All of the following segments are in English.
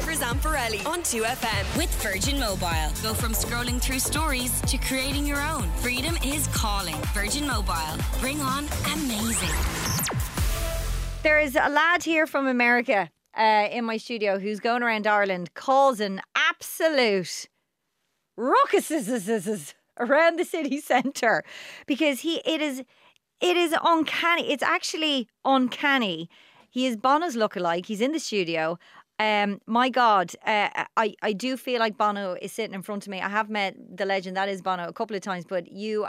Rivers and Pirelli on 2FM. With Virgin Mobile. Go from scrolling through stories to creating your own. Freedom is calling. Virgin Mobile. Bring on amazing. There is a lad here from America in my studio who's going around Ireland causing absolute ruckuses around the city centre because it is uncanny. It's actually uncanny. He is Bono's lookalike. He's in the studio. My God, I do feel like Bono is sitting in front of me. I have met the legend that is Bono a couple of times, but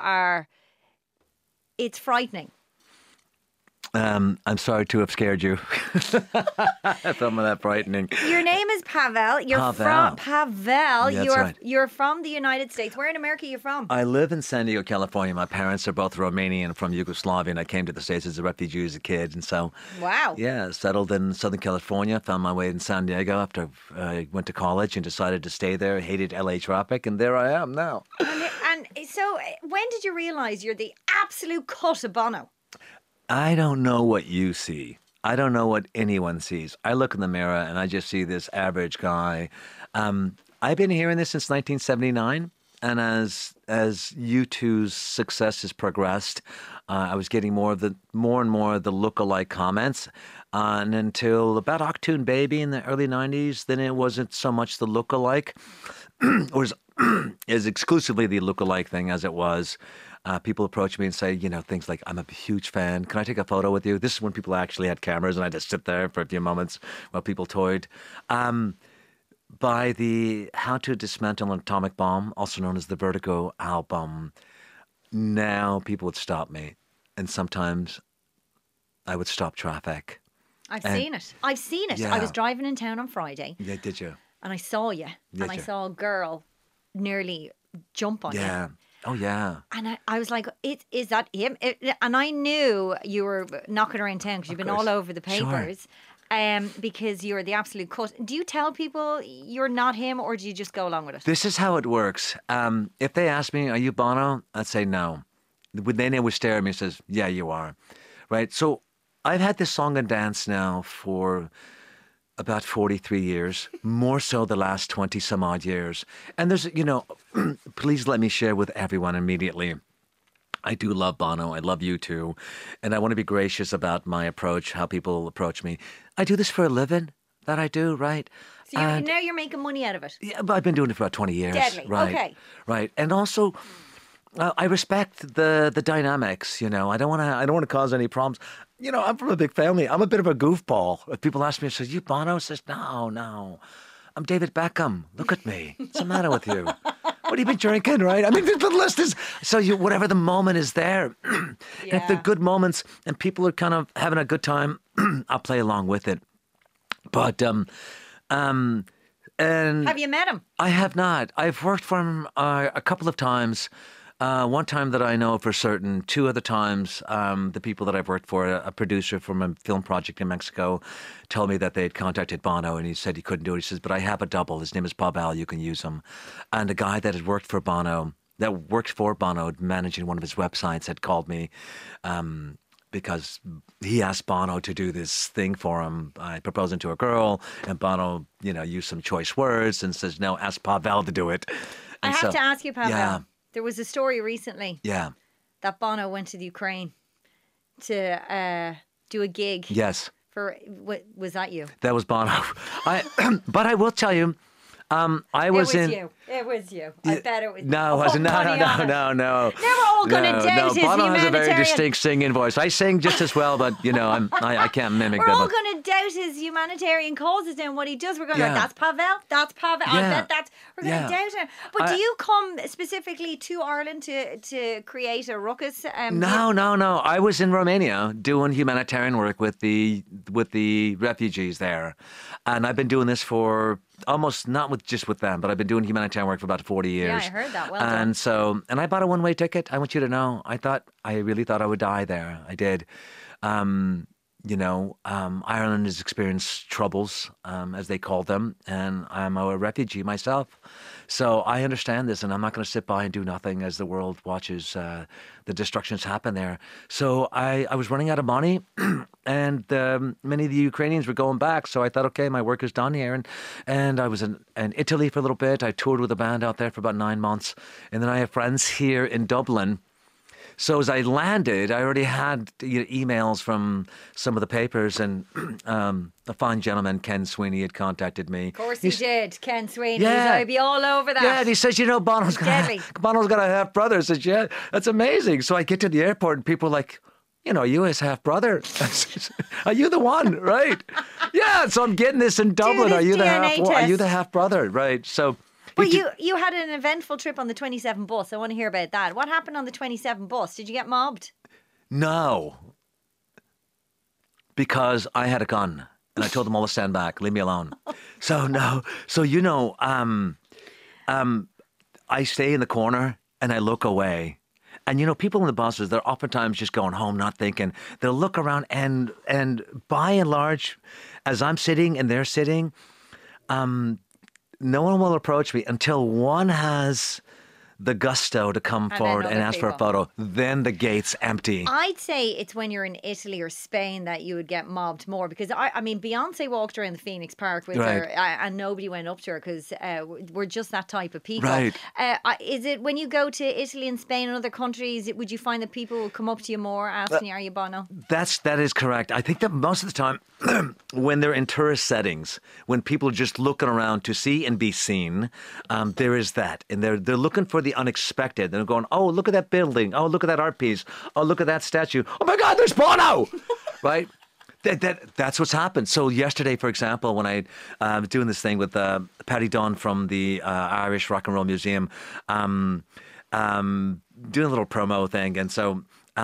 it's frightening. I'm sorry to have scared you. Some of that frightening. Your name is Pavel. You're from Pavel. Yeah, that's right. You're from the United States. Where in America are you from? I live in San Diego, California. My parents are both Romanian from Yugoslavia, and I came to the States as a refugee as a kid. And so, wow. Yeah, settled in Southern California, found my way in San Diego after I went to college and decided to stay there. Hated LA traffic, and there I am now. And so, when did you realise you're the absolute cut of Bono? I don't know what you see. I don't know what anyone sees. I look in the mirror and I just see this average guy. I've been hearing this since 1979. And as U2's success has progressed, I was getting more and more of the look-alike comments. And until about Achtung Baby in the early 90s, then it wasn't so much the look-alike. It was exclusively the look-alike thing as it was. People approach me and say, things like, I'm a huge fan. Can I take a photo with you? This is when people actually had cameras and I just sit there for a few moments while people toyed. By the How to Dismantle an Atomic Bomb, also known as the Vertigo album, now people would stop me. And sometimes I would stop traffic. I've seen it. Yeah. I was driving in town on Friday. Yeah, did you? And I saw you. I saw a girl nearly jump on you. Yeah. Oh, yeah. And I was like, is that him? And I knew you were knocking around town because you've been all over the papers. Sure. Because you're the absolute cut. Do you tell people you're not him or do you just go along with it? This is how it works. If they ask me, are you Bono? I'd say no. Then they would stare at me and says, yeah, you are. Right? So I've had this song and dance now for about 43 years, more so the last 20 some odd years. And there's, please let me share with everyone immediately. I do love Bono. I love U2. And I want to be gracious about my approach, how people approach me. I do this for a living. That I do, right? So now you're making money out of it. Yeah, but I've been doing it for about 20 years. Deadly. Right, okay. Right. And also, I respect the dynamics. I don't want to cause any problems. I'm from a big family. I'm a bit of a goofball. If people ask me, "You Bono?" I says, "No, I'm David Beckham. Look at me. What's the matter with you? What have you been drinking?" Right? I mean, the list is so. Whatever the moment is there. And if they're good moments and people are kind of having a good time, I'll play along with it. But and have you met him? I have not. I've worked for him a couple of times. One time that I know for certain. Two other times, the people that I've worked for, a producer from a film project in Mexico, told me that they had contacted Bono and he said he couldn't do it. He says, but I have a double. His name is Pavel. You can use him. And a guy that had worked for Bono, managing one of his websites, had called me because he asked Bono to do this thing for him. I proposing to a girl and Bono, used some choice words and says, no, ask Pavel to do it. And I have to ask you, Pavel. Yeah. There was a story recently that Bono went to the Ukraine to do a gig. Yes. Was that you? That was Bono. But I will tell you, It was you. I bet it was you. No, it wasn't. No. Now we're all going to doubt his Bono humanitarian... has a very distinct singing voice. I sing just as well, but, I can't mimic We're that. We're all going to doubt his humanitarian causes and what he does. We're going to go, that's Pavel. I bet that's... We're going to doubt him. But do you come specifically to Ireland to create a ruckus? No. I was in Romania doing humanitarian work with the refugees there. And I've been doing this for almost, not just with them, but I've been doing humanitarian work for about 40 years. Yeah, I heard that. Well done. And I bought a one-way ticket. I want you to know. I really thought I would die there. I did. Ireland has experienced troubles, as they call them, and I'm a refugee myself. So I understand this, and I'm not going to sit by and do nothing as the world watches the destructions happen there. So I was running out of money, and many of the Ukrainians were going back. So I thought, okay, my work is done here. And I was in Italy for a little bit. I toured with a band out there for about 9 months. And then I have friends here in Dublin. So as I landed, I already had emails from some of the papers, and a fine gentleman, Ken Sweeney, had contacted me. Of course he did, Ken Sweeney. Yeah. I'd be all over that. Yeah, and he says, Bono's got a half brother. I said, yeah, that's amazing. So I get to the airport, and people are like, you his half brother. Are you the one? Right? Yeah. So I'm getting this in Dublin. Are you the half brother? Right. So. But you had an eventful trip on the 27 bus. I want to hear about that. What happened on the 27 bus? Did you get mobbed? No. Because I had a gun, and I told them all to stand back, leave me alone. So no. So I stay in the corner and I look away. And people in the buses, they're oftentimes just going home, not thinking. They'll look around, and by and large, as I'm sitting and they're sitting, no one will approach me until one has the gusto to come forward and ask for a photo. Then the gate's empty. I'd say it's when you're in Italy or Spain that you would get mobbed more, because I mean, Beyonce walked around the Phoenix Park with her, and nobody went up to her, because we're just that type of people. Right. Is it when you go to Italy and Spain and other countries, would you find that people will come up to you more asking, are you Bono? That is correct. I think that most of the time, when they're in tourist settings, when people are just looking around to see and be seen, there is that, and they're looking for the unexpected. They're going, oh, look at that building. Oh, look at that art piece. Oh, look at that statue. Oh my God, there's Bono! Right? That's what's happened. So yesterday, for example, when I was doing this thing with Paddy Dunn from the Irish Rock and Roll Museum, doing a little promo thing, and so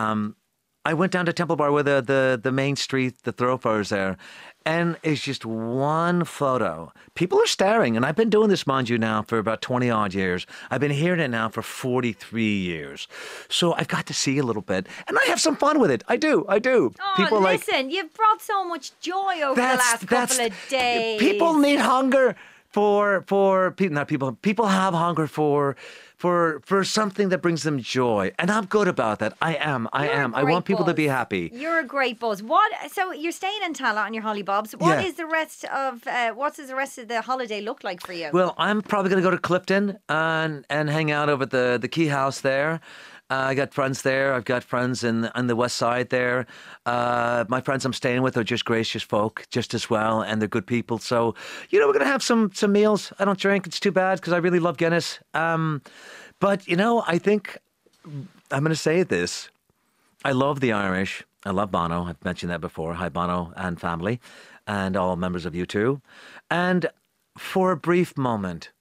I went down to Temple Bar where the main street, the thoroughfares there, and it's just one photo. People are staring, and I've been doing this, mind you, now for about 20 odd years. I've been hearing it now for 43 years. So I've got to see a little bit, and I have some fun with it. I do. Oh, people listen, you've brought so much joy over the last couple of days. People need hunger for people, not people. People have hunger for something that brings them joy, and I'm good about that. I am. I want people to be happy. You're a great buzz. So you're staying in Tallaght on your Holly Bobs. What's the rest of the holiday look like for you? Well, I'm probably going to go to Clifton and hang out over at the Key House there. I got friends there. I've got friends on the west side there. My friends I'm staying with are just gracious folk, just as well, and they're good people. So, we're going to have some meals. I don't drink. It's too bad because I really love Guinness. But, I think I'm going to say this. I love the Irish. I love Bono. I've mentioned that before. Hi, Bono and family, and all members of U2. And for a brief moment,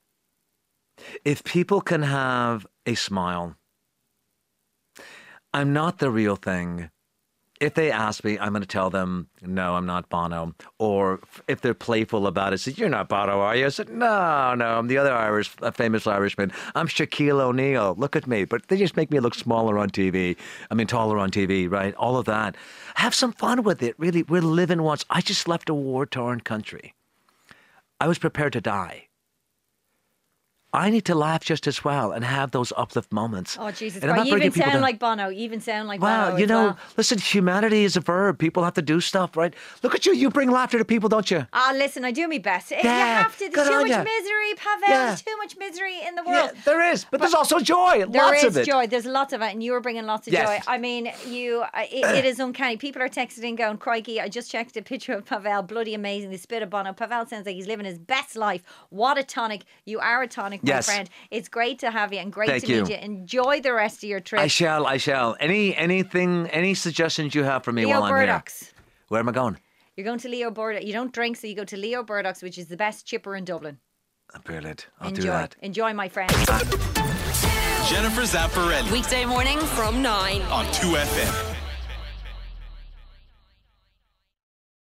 if people can have a smile, I'm not the real thing. If they ask me, I'm going to tell them, no, I'm not Bono. Or if they're playful about it, say, you're not Bono, are you? I said, no, I'm the other famous Irishman. I'm Shaquille O'Neal. Look at me. But they just make me look smaller on TV. Taller on TV, right? All of that. Have some fun with it. Really, we're living once. I just left a war-torn country. I was prepared to die. I need to laugh just as well and have those uplift moments. Oh, Jesus. You even sound like Bono. Well, listen, humanity is a verb. People have to do stuff, right? Look at you. You bring laughter to people, don't you? Listen, I do my best. You have to. There's too much misery, Pavel. There's too much misery in the world. Yeah, there is. But there's also joy. Lots of it. There is joy. There's lots of it. And you are bringing lots of joy. I mean, it is uncanny. People are texting going, crikey, I just checked a picture of Pavel. Bloody amazing. The spit of Bono. Pavel sounds like he's living his best life. What a tonic. You are a tonic. My friend. It's great to have you and great to meet you. Enjoy the rest of your trip. I shall. Any suggestions you have for me while I'm Burdock's. here? Where am I going? You're going to Leo Burdock. You don't drink, so you go to Leo Burdock's, which is the best chipper in Dublin. Brilliant. I'll do that. Enjoy, my friend. Jennifer Zamparelli. Weekday morning from 9 on 2FM.